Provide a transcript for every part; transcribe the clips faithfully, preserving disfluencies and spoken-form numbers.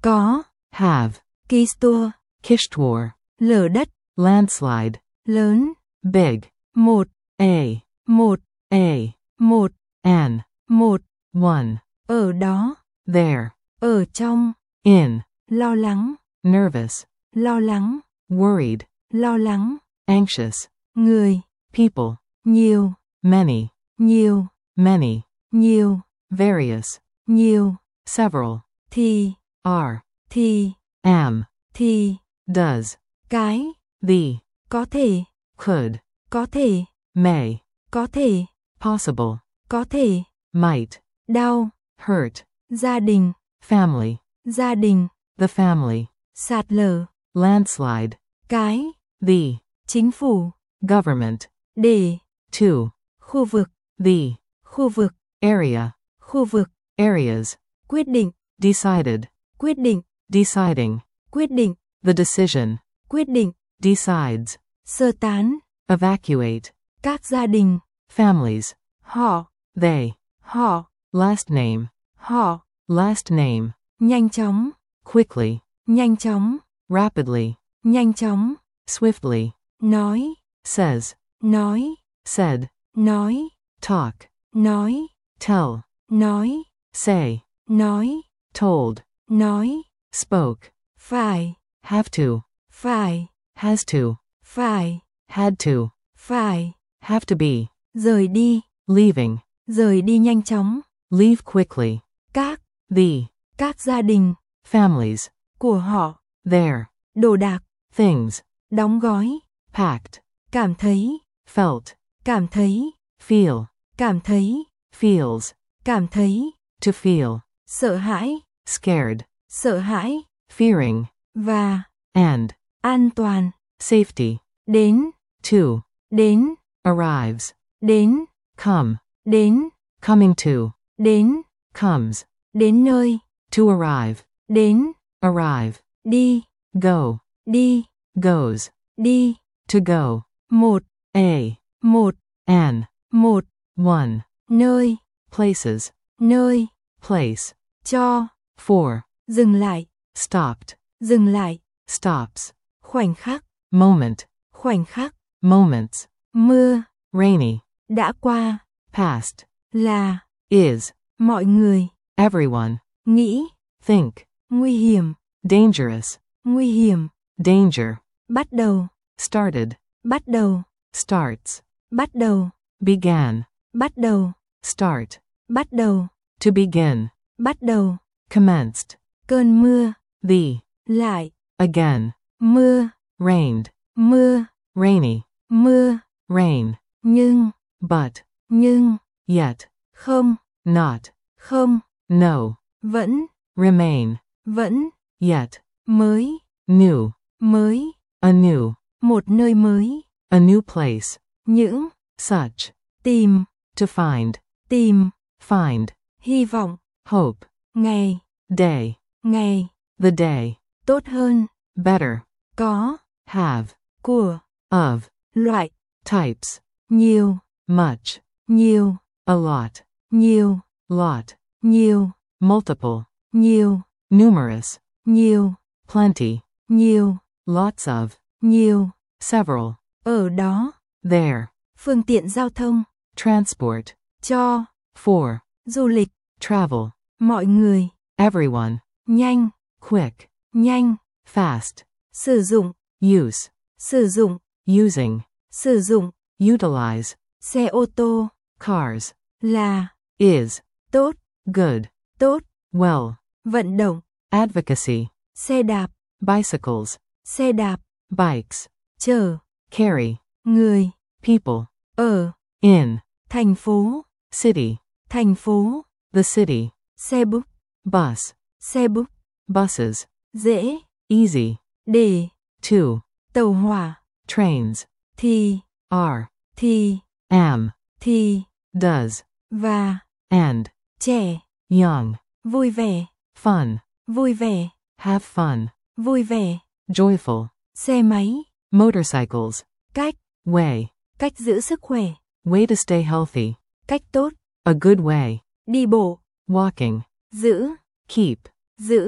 có, have, Kistor, Kishtwar, lở đất, landslide, lớn, big, một, a, một, a, một, an, một, one, ở đó, there, ở trong, in, lo lắng, nervous, lo lắng, worried, lo lắng, anxious, người, people, nhiều, many, nhiều, many, nhiều, various, nhiều, several, thì, are, thì, am, thì, does, cái, the, có thể, could, có thể, may, có thể, possible, có thể, might, đau, hurt, gia đình, family, gia đình, the family, sạt lở, landslide, cái, the, chính phủ, government, để, to, khu vực, the, khu vực, area, khu vực, areas, quyết định, decided, quyết định, deciding, quyết định, the decision, quyết định, decides, sơ tán, evacuate, các gia đình, families, họ, they, họ, last name, họ, last name, nhanh chóng, quickly, nhanh chóng, rapidly, nhanh chóng, swiftly, nói, says, nói, said, nói, talk, nói, tell, nói, say, nói, told, nói, spoke, phải, have to, phải, has to, phải, had to, phải, have to be, rời đi, leaving, rời đi nhanh chóng, leave quickly, các, the, các gia đình, families, của họ, their, đồ đạc, things, đóng gói, packed, cảm thấy, felt, cảm thấy, feel, cảm thấy, feels, cảm thấy, to feel, sợ hãi, scared, sợ hãi, fearing, và, and, an toàn, safety, đến, to, đến, arrives, đến, come, đến, coming to, đến, comes, đến nơi, to arrive, đến, arrive, đi, go, đi, goes, đi, to go, một, a, một, an, một, one, nơi, places, nơi, place, cho, for, dừng lại, stopped, dừng lại, stops, khoảnh khắc, moment, khoảnh khắc, moments, mưa, rainy, đã qua, past, là, is, mọi người, everyone, nghĩ, think, nguy hiểm, dangerous, nguy hiểm, danger, bắt đầu, started, bắt đầu, starts, bắt đầu, began, bắt đầu, start, bắt đầu, to begin, bắt đầu, commenced, cơn mưa, the, lại, again, mưa, rained, mưa, rainy, mưa, rain, nhưng, but, nhưng, yet, không, not, không, no, vẫn, remain, vẫn, yet, mới, new, mới, anew, một nơi mới, a new place, những, such, tìm, to find, tìm, find, hy vọng, hope, ngày, day, ngày, the day, tốt hơn, better, có, have, của, of, loại, types, nhiều, much, nhiều, a lot, nhiều, lot, nhiều, multiple, nhiều, numerous, nhiều, plenty, nhiều, lots of, nhiều, several, ở đó, there, phương tiện giao thông, transport, cho, for, du lịch, travel, mọi người, everyone, nhanh, quick, nhanh, fast, sử dụng, use, sử dụng, using, sử dụng, utilize, xe ô tô, cars, là, is, tốt, good, tốt, well, vận động, advocacy, xe đạp, bicycles, xe đạp, bikes, chở, carry, người, people, ở, in, thành phố, city, thành phố, the city, xe bus, bus, xe bus, buses, dễ, easy, để, to, tàu hỏa, trains, thì, are, thì, am, thì, does, và, and, trẻ, young, vui vẻ, fun, vui vẻ, have fun, vui vẻ, joyful, xe máy, motorcycles, cách, way, cách giữ sức khỏe, way to stay healthy, cách tốt, a good way, đi bộ, walking, giữ, keep, giữ,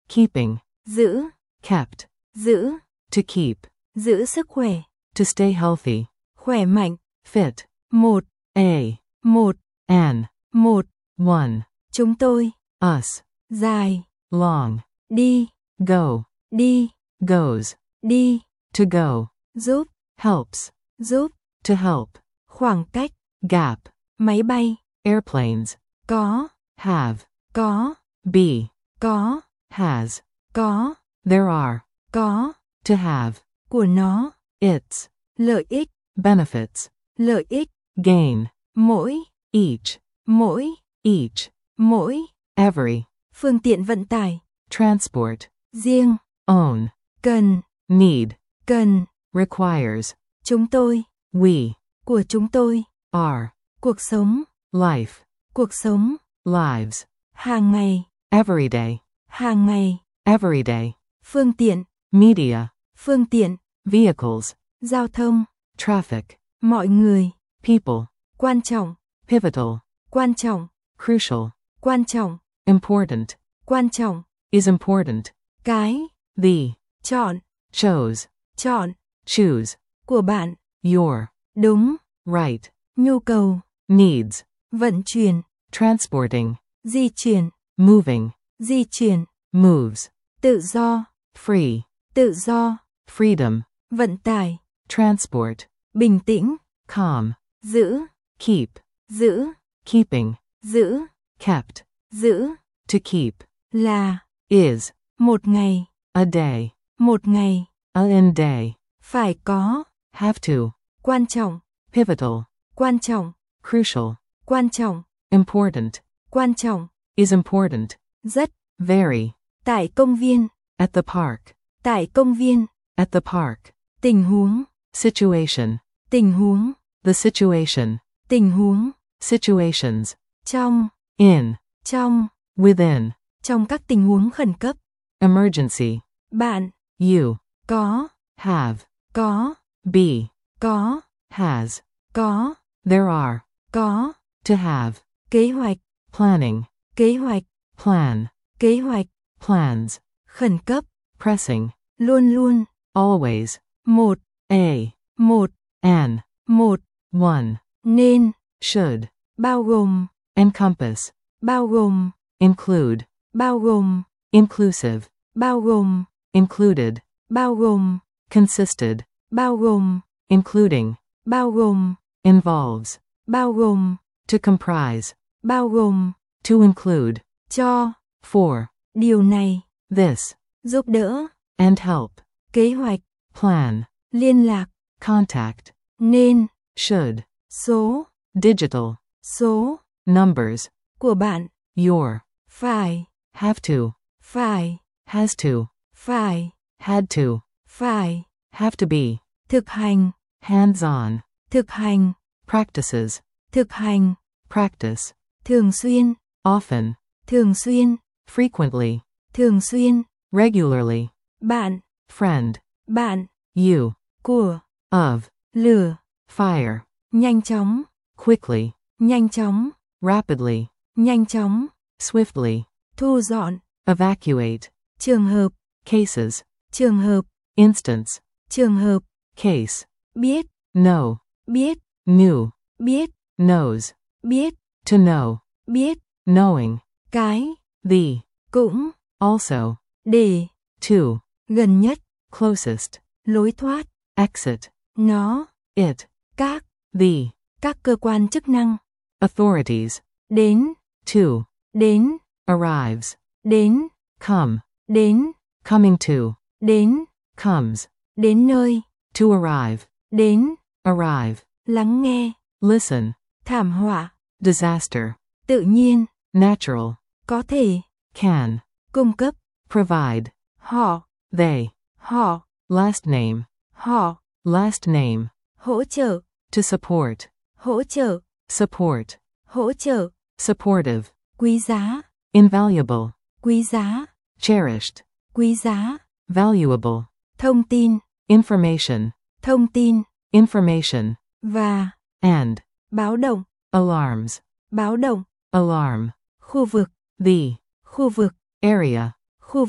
keeping, giữ, kept, giữ, to keep, giữ sức khỏe, to stay healthy, khỏe mạnh, fit, một, a, một, an, một, one, chúng tôi, us, dài, long, đi, go, đi, goes, đi, to go, giúp, helps, giúp, to help, khoảng cách, gap, máy bay, airplanes, có, have, có, be, có, has, có, there are, có, to have, của nó, its, lợi ích, benefits, lợi ích, gain, mỗi, each, mỗi, each, mỗi, every, phương tiện vận tải, transport, riêng, own, cần, need, cần, requires, chúng tôi, we, của chúng tôi, are, cuộc sống, life, cuộc sống, lives, hàng ngày, everyday, hàng ngày, everyday, phương tiện, media, phương tiện, vehicles, giao thông, traffic, mọi người, people, quan trọng, pivotal, quan trọng, crucial, quan trọng, important, quan trọng, is important, cái, the, chọn, chose, chọn, choose, của bạn, your, đúng, right, nhu cầu, needs, vận chuyển, transporting, di chuyển, moving, di chuyển, moves, tự do, free, tự do, freedom, vận tải, transport, bình tĩnh, calm, giữ, keep, giữ, keeping, giữ, kept, giữ, to keep, là, is, một ngày, a day, một ngày, a in day, phải có, have to, quan trọng, pivotal, quan trọng, crucial, quan trọng, important, quan trọng, is important, rất, very, tại công viên, at the park, tại công viên, at the park, tình huống, situation, tình huống, the situation, tình huống, situations, trong, in, trong, within, trong các tình huống khẩn cấp, emergency, bạn, you, có, have, có, be, có, has, có, there are, có, to have, kế hoạch, planning, kế hoạch, plan, kế hoạch, plans, khẩn cấp, pressing, luôn luôn, always, một, a, một, an, một, one, nên, should, bao gồm, encompass, bao gồm, include, bao gồm, inclusive, bao gồm, included, bao gồm, consisted, bao gồm, including, bao gồm, involves, bao gồm, to comprise, bao gồm, to include, cho, for, điều này, this, giúp đỡ, and help, kế hoạch, plan, liên lạc, contact, nên, should, số, digital, số, numbers, của bạn, your, phải, have to, phải, has to, phải, had to, phải, have to be, thực hành, hands on, thực hành, practices, thực hành, practice, thường xuyên, often, thường xuyên, frequently, thường xuyên, regularly, bạn, friend, bạn, you, của, of, lửa, fire, nhanh chóng, quickly, nhanh chóng, rapidly, nhanh chóng, swiftly, thu dọn, evacuate, trường hợp, cases, trường hợp, instance, trường hợp, case, biết, know, biết, knew, biết, knows, biết, to know, biết, knowing, cái, the, cũng, also, để, to, gần nhất, closest, lối thoát, exit, nó, it, các, the, các cơ quan chức năng, authorities, đến, to, đến, arrives, đến, come, đến, coming to, đến, comes, đến nơi, to arrive, đến, arrive, lắng nghe, listen, thảm họa, disaster, tự nhiên, natural, có thể, can, cung cấp, provide, họ, they, họ, last name, họ, last name, hỗ trợ, to support, hỗ trợ, support, hỗ trợ, supportive, quý giá, invaluable, quý giá, cherished, quý giá, valuable, thông tin, information, thông tin, information, và, and, báo động, alarms, báo động, alarm, khu vực, the, khu vực, area, khu vực,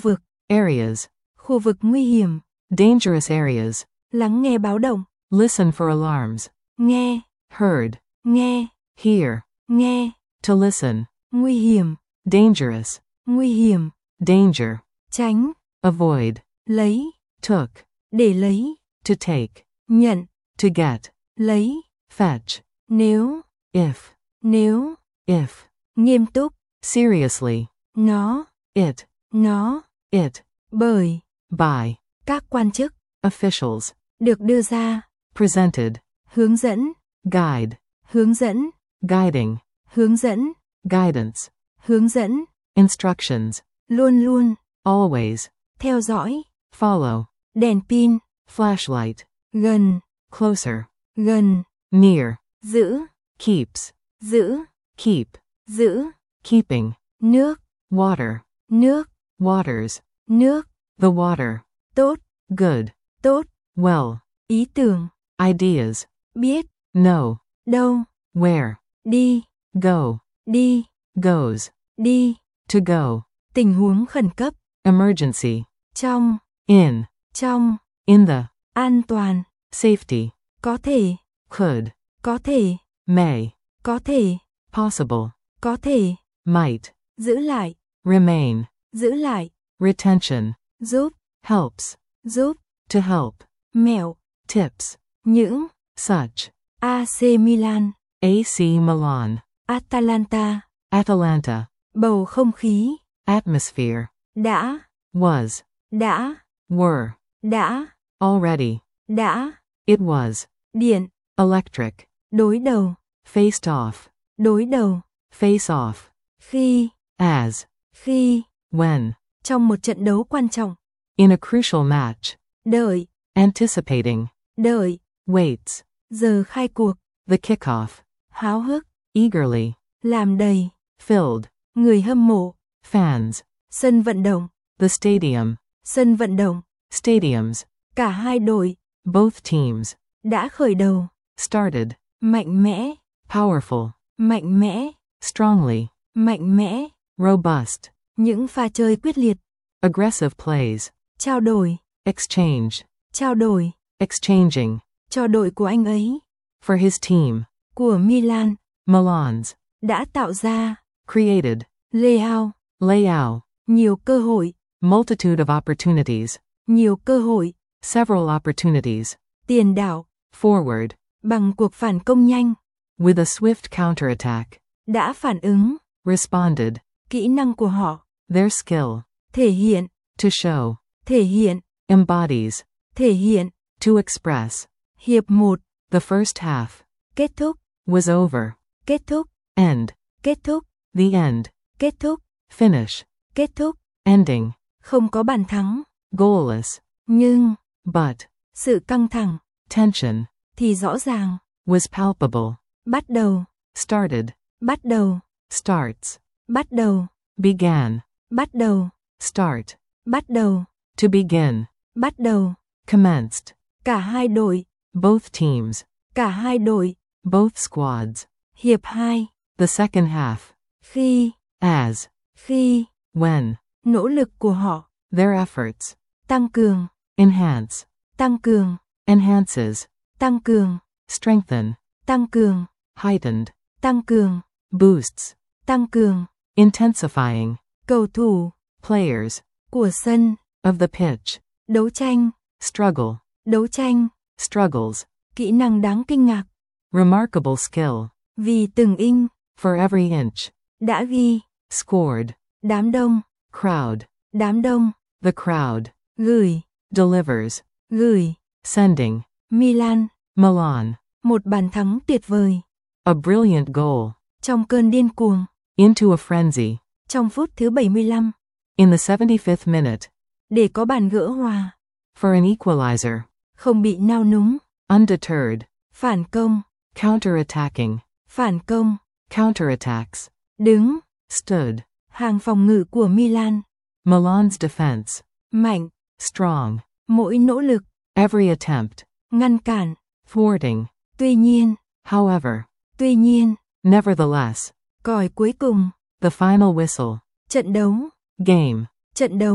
Areas. Khu vực nguy hiểm. Dangerous areas. Lắng nghe báo động. Listen for alarms. Nghe. Heard. Nghe. Hear. Nghe. To listen. Nguy hiểm. Dangerous. Nguy hiểm. Danger. Tránh. Avoid. Lấy. Took. Để lấy. To take. Nhận. To get. Lấy. Fetch. Nếu. If. Nếu. If. Nghiêm túc. Seriously. Nó. It. Nó. It. Bởi. By. Các quan chức. Officials. Được đưa ra. Presented. Hướng dẫn. Guide. Hướng dẫn. Guiding. Hướng dẫn. Guidance. Hướng dẫn. Instructions. Luôn luôn. Always. Theo dõi. Follow. Đèn pin. Flashlight. Gần. Closer. Gần. Near. Giữ. Keeps. Giữ. Keep. Giữ. Keeping. Nước. Water. Nước. Waters. Nước. The water. Tốt. Good. Tốt. Well. Ý tưởng. Ideas. Biết. Know. Đâu. Where. Đi. Go. Đi. Goes. Đi. To go. Tình huống khẩn cấp. Emergency. Trong. In. Trong. In the. An toàn. Safety. Có thể. Could. Có thể. May. Có thể. Possible. Có thể. Might. Giữ lại. Remain. Giữ lại. Retention. Giúp. Helps. Giúp. To help. Mẹo. Tips. Những. Such. a xê Milan. A C Milan. Atalanta. Atalanta. Bầu không khí. Atmosphere. Đã. Was. Đã. Were. Đã. Already. Đã. It was. Điện. Electric. Đối đầu. Faced off. Đối đầu. Face off. Khi. As. Khi. When. Trong một trận đấu quan trọng. In a crucial match. Đợi. Anticipating. Đợi. Waits. Giờ khai cuộc. The kickoff. Háo hức. Eagerly. Làm đầy. Filled. Người hâm mộ. Fans. Sân vận động. The stadium. Sân vận động. Stadiums. Cả hai đội. Both teams. Đã khởi đầu. Started. Mạnh mẽ. Powerful. Mạnh mẽ. Strongly. Mạnh mẽ. Robust. Những pha chơi quyết liệt. Aggressive plays. Trao đổi. Exchange. Trao đổi. Exchanging. Cho đội của anh ấy. For his team. Của Milan. Milan's. Đã tạo ra. Created. Layout. Layout. Nhiều cơ hội. Multitude of opportunities. Nhiều cơ hội. Several opportunities. Tiền đạo. Forward. Bằng cuộc phản công nhanh. With a swift counterattack. Đã phản ứng. Responded. Kỹ năng của họ. Their skill. Thể hiện. To show. Thể hiện. Embodies. Thể hiện. To express. Hiệp một. The first half. Kết thúc. Was over. Kết thúc. End. Kết thúc. The end. Kết thúc. Finish. Kết thúc. Ending. Không có bàn thắng. Goalless. Nhưng. But. Sự căng thẳng. Tension. Thì rõ ràng. Was palpable. Bắt đầu. Started. Bắt đầu. Starts. Bắt đầu. Began. Bắt đầu. Start. Bắt đầu. To begin. Bắt đầu. Commenced. Cả hai đội. Both teams. Cả hai đội. Both squads. Hiệp hai. The second half. Khi. As. Khi. When. Nỗ lực của họ. Their efforts. Tăng cường. Enhance. Tăng cường. Enhances. Tăng cường. Strengthen. Tăng cường. Heightened. Tăng cường. Boosts. Tăng cường. Intensifying. Cầu thủ. Players. Của sân. Of the pitch. Đấu tranh. Struggle. Đấu tranh. Struggles. Kỹ năng đáng kinh ngạc. Remarkable skill. Vì từng inch. For every inch. Đã ghi. Scored. Đám đông. Crowd. Đám đông. The crowd. Gửi. Delivers. Gửi. Sending. Milan. Milan. Một bàn thắng tuyệt vời. A brilliant goal. Trong cơn điên cuồng. Into a frenzy. Trong phút thứ bảy mươi lăm. In the seventy-fifth minute. Để có bàn gỡ hòa. For an equalizer. Không bị nao núng. Undeterred. Phản công. Counterattacking. Phản công. Counterattacks. Đứng. Stood. Hàng phòng ngự của Milan. Milan's defense. Mạnh. Strong. Mỗi nỗ lực. Every attempt. Ngăn cản. Thwarting. Tuy nhiên. However. Tuy nhiên. Nevertheless. Còi cuối cùng. The final whistle. Trận đấu. Game. Trận đấu.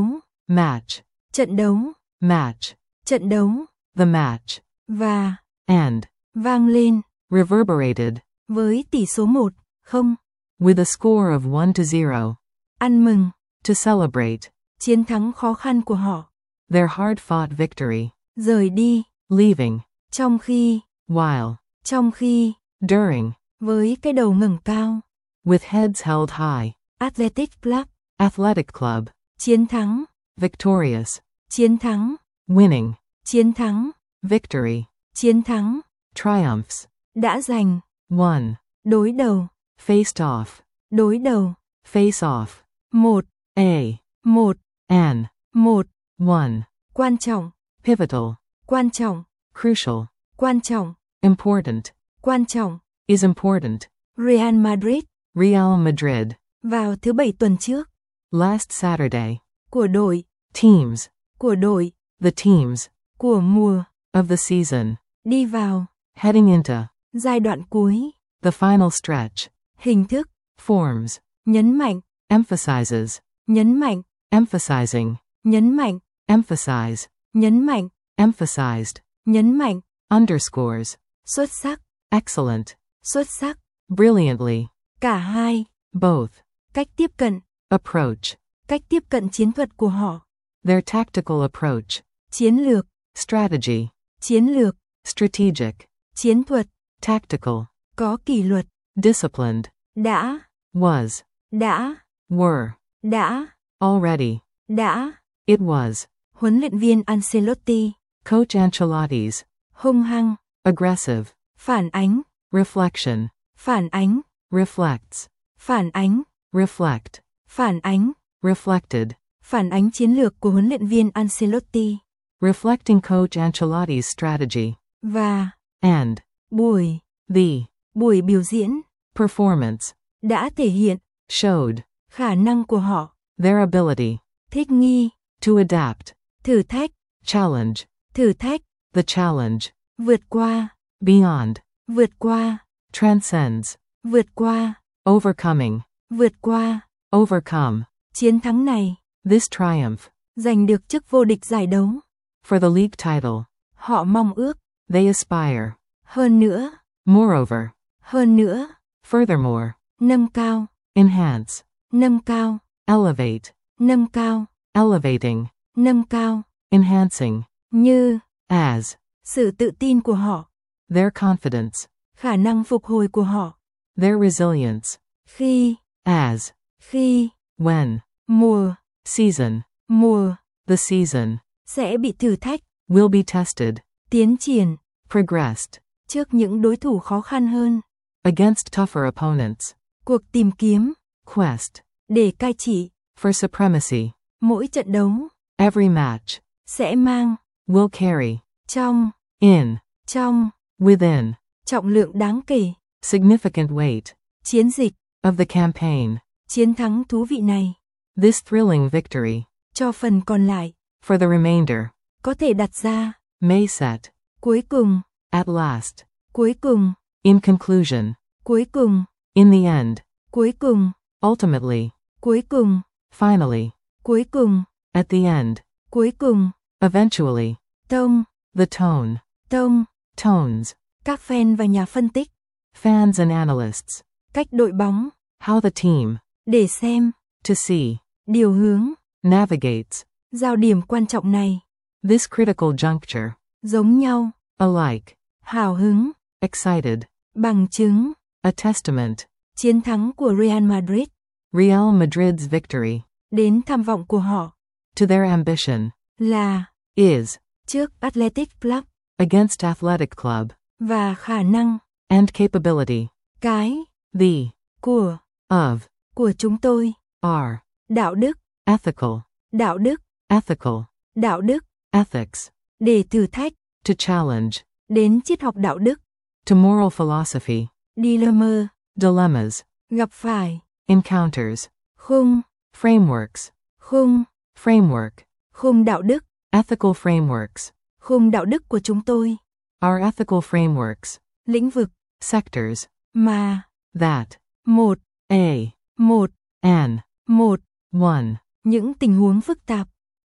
match, trận đấu, match, trận đấu, the match, và, and, vang lên, reverberated, với tỷ số một không, with a score of one to zero, ăn mừng, to celebrate, chiến thắng khó khăn của họ, their hard-fought victory, rời đi, leaving, trong khi, while, trong khi, during, với cái đầu ngẩng cao, with heads held high, Athletic Club, athletic club, chiến thắng, victorious, chiến thắng, winning, chiến thắng, victory, chiến thắng, triumphs, đã giành, won, đối đầu, faced off, đối đầu, face off, một, a, một, an, một, one, quan trọng, pivotal, quan trọng, crucial, quan trọng, important, quan trọng, is important, Real Madrid, Real Madrid, vào thứ bảy tuần trước, last Saturday, của đội, teams, của đội, the teams, của mùa, of the season, đi vào, heading into, giai đoạn cuối, the final stretch, hình thức, forms, nhấn mạnh, emphasizes, nhấn mạnh, emphasizing, nhấn mạnh, emphasize, nhấn mạnh, emphasized, nhấn mạnh, underscores, xuất sắc, excellent, xuất sắc, brilliantly, cả hai, both, cách tiếp cận, approach, cách tiếp cận chiến thuật của họ, their tactical approach, chiến lược, strategy, chiến lược, strategic, chiến thuật, tactical, có kỷ luật, disciplined, đã, was, đã, were, đã, already, đã, it was, huấn luyện viên Ancelotti, Coach Ancelotti's, hung hăng, aggressive, phản ánh, reflection, phản ánh, reflects, phản ánh, reflect, phản ánh, reflected, phản ánh chiến lược của huấn luyện viên Ancelotti, reflecting Coach Ancelotti's strategy, và, and, buổi, the, buổi biểu diễn, performance, đã thể hiện, showed, khả năng của họ, their ability, thích nghi, to adapt, thử thách, challenge, thử thách, the challenge, vượt qua, beyond, vượt qua, transcends, vượt qua, overcoming, vượt qua, overcome, chiến thắng này, this triumph, giành được chức vô địch giải đấu, for the league title, họ mong ước, they aspire, hơn nữa, moreover, hơn nữa, furthermore, nâng cao, enhance, nâng cao, elevate, nâng cao, elevating, nâng cao, enhancing, như, as, sự tự tin của họ, their confidence, khả năng phục hồi của họ, their resilience, khi, as, khi, when, mùa, season, mùa, the season, sẽ bị thử thách, will be tested, tiến triển, progressed, trước những đối thủ khó khăn hơn, against tougher opponents, cuộc tìm kiếm, quest, để cai trị, for supremacy, mỗi trận đấu, every match, sẽ mang, will carry, trong, in, trong, within, trọng lượng đáng kể, significant weight, chiến dịch, of the campaign, chiến thắng thú vị này, this thrilling victory, cho phần còn lại, for the remainder, có thể đặt ra, may set, cuối cùng, at last, cuối cùng, in conclusion, cuối cùng, in the end, cuối cùng, ultimately, cuối cùng, finally, cuối cùng, at the end, cuối cùng, eventually, tông, the tone, tông, tones, các fan và nhà phân tích, fans and analysts, cách đội bóng, how the team, để xem, to see, điều hướng, navigates, giao điểm quan trọng này, this critical juncture, giống nhau, alike, hào hứng, excited, bằng chứng, a testament, chiến thắng của Real Madrid, Real Madrid's victory, đến tham vọng của họ, to their ambition, là, is, trước Athletic Club, against Athletic Club, và khả năng, and capability, cái, the, của, of, của chúng tôi, are, đạo đức, ethical, đạo đức, ethical, đạo đức, ethics, để thử thách, to challenge, đến triết học đạo đức, to moral philosophy, dilemma, dilemmas, gặp phải, encounters, khung, frameworks, khung, framework, khung đạo đức, ethical frameworks, khung đạo đức của chúng tôi, our ethical frameworks, lĩnh vực, sectors, mà, that, một, a, một, an, một, one, những tình huống phức tạp,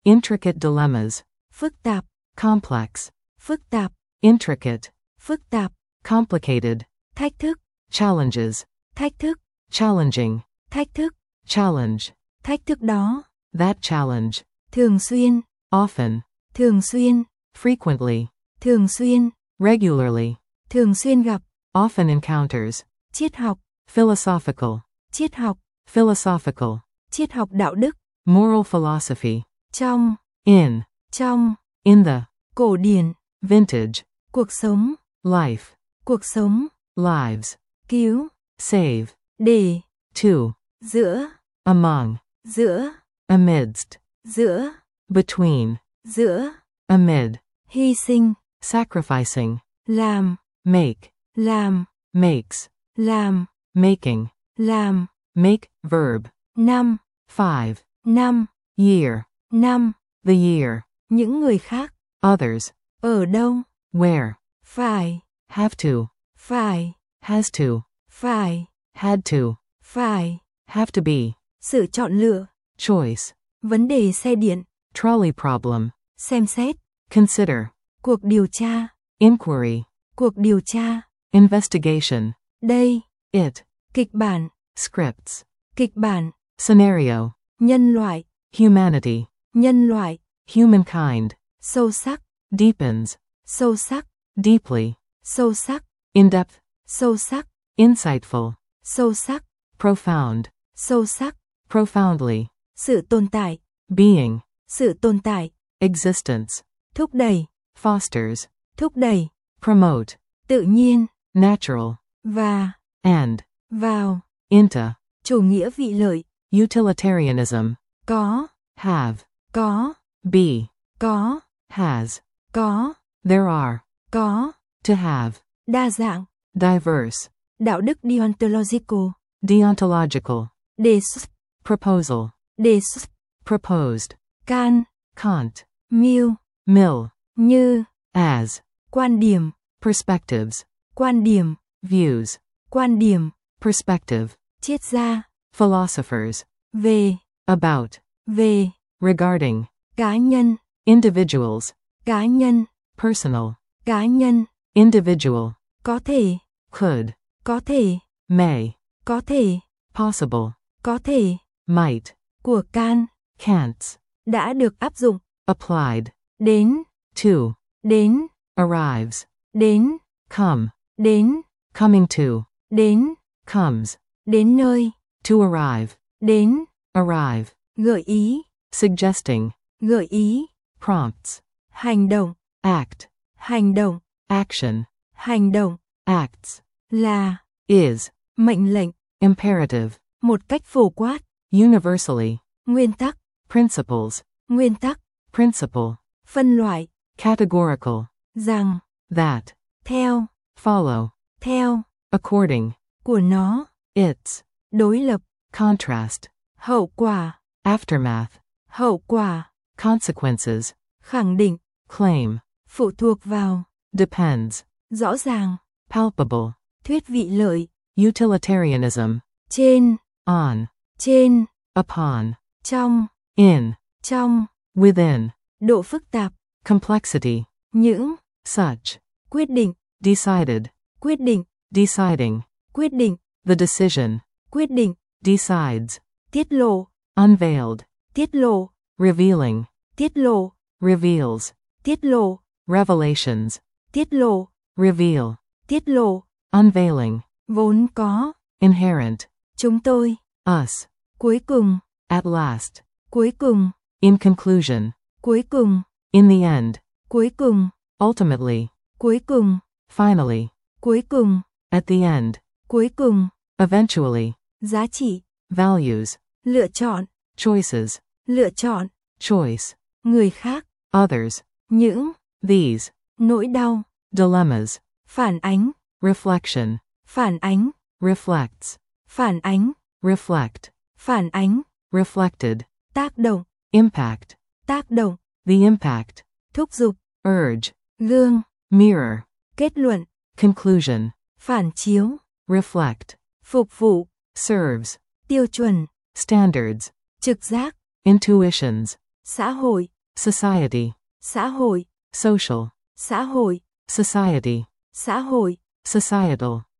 Intricate dilemmas. phức tạp, Complex. phức tạp, Intricate. phức tạp, Complicated. thách thức, Challenges. thách thức, Challenging. thách thức, Challenge. thách thức đó, That challenge. thường xuyên, Often. thường xuyên, Frequently. thường xuyên, Regularly. thường xuyên gặp, Often encounters. triết học, Philosophical. triết học, Philosophical. triết học đạo đức, Moral philosophy. trong, In. trong, In the. cổ điển, Vintage. cuộc sống, Life. cuộc sống, Lives. cứu, Save. để, To. giữa, Among. giữa, Amidst. giữa, Between. giữa, Amid. hy sinh, Sacrificing. làm, Make. làm, Makes. làm, Making. làm, Make. Verb. năm, Five. năm, Year. năm, The year. những người khác, Others. ở đâu, Where. phải, Have to. phải, Has to. phải, Had to. phải, Have to be. sự chọn lựa, Choice. vấn đề xe điện, Trolley problem. xem xét, Consider. cuộc điều tra, Inquiry. cuộc điều tra, Investigation. đây, It. kịch bản, Scripts. kịch bản, Scenario. nhân loại, Humanity. nhân loại, Humankind. sâu sắc, Deepens. sâu sắc, Deeply. sâu sắc, In depth. sâu sắc, Insightful. sâu sắc, Profound. sâu sắc, Profoundly. sự tồn tại, Being. sự tồn tại, Existence. thúc đẩy, Fosters. thúc đẩy, Promote. tự nhiên, Natural. và, And. vào, Into. chủ nghĩa vị lợi, Utilitarianism. có, Have. có, Be. có, Has. có, There are. có, To have. đa dạng, Diverse. đạo đức deontological, Deontological. đề xuất, Proposal. đề xuất, Proposed. can, Can't. miêu, Mill. như, As. quan điểm, Perspectives. quan điểm, Views. quan điểm, Perspective. triết gia, Philosophers. về, About. về, Regarding. cá nhân, Individuals. cá nhân, Personal. cá nhân, Individual. có thể, Could. có thể, May. có thể, Possible. có thể, Might. của can, Can'ts. đã được áp dụng, Applied. đến, To. đến, Arrives. đến, Come. đến, Coming to. đến, Comes. đến nơi, To arrive. đến, Arrive. gợi ý, Suggesting. gợi ý, Prompts. hành động, Act. hành động, Action. hành động, Acts. là, Is. mệnh lệnh, Imperative. một cách phổ quát, Universally. nguyên tắc, Principles. nguyên tắc, Principle. phân loại, Categorical. rằng, That. theo, Follow. theo, According. của nó, Its. đối lập, Contrast. hậu quả, Aftermath. hậu quả, Consequences. khẳng định, Claim. phụ thuộc vào, Depends. rõ ràng, Palpable. thuyết vị lợi, Utilitarianism. trên, On. trên, Upon. trong, In. trong, Within. độ phức tạp, Complexity. những, Such. quyết định, Decided. quyết định, Deciding. quyết định, The decision. quyết định, Decides. tiết lộ, Unveiled. tiết lộ, Revealing. tiết lộ, Reveals. tiết lộ, Revelations. tiết lộ, Reveal. tiết lộ, Unveiling. vốn có, Inherent. chúng tôi, Us. cuối cùng, At last. cuối cùng, In conclusion. cuối cùng, In the end. cuối cùng, Ultimately. cuối cùng, Finally. cuối cùng, At the end. cuối cùng, Eventually. giá trị, Values. lựa chọn, Choices. lựa chọn, Choice. người khác, Others. những, These. nỗi đau, Dilemmas. phản ánh, Reflection. phản ánh, Reflects. phản ánh, Reflect. phản ánh, Reflected. tác động, Impact. tác động, The impact. thúc giục, Urge. gương, Mirror. kết luận, Conclusion. phản chiếu, Reflect. phục vụ, Serves. tiêu chuẩn, Standards. trực giác, Intuitions. xã hội, Society. xã hội, Social. xã hội, Society. xã hội, Societal.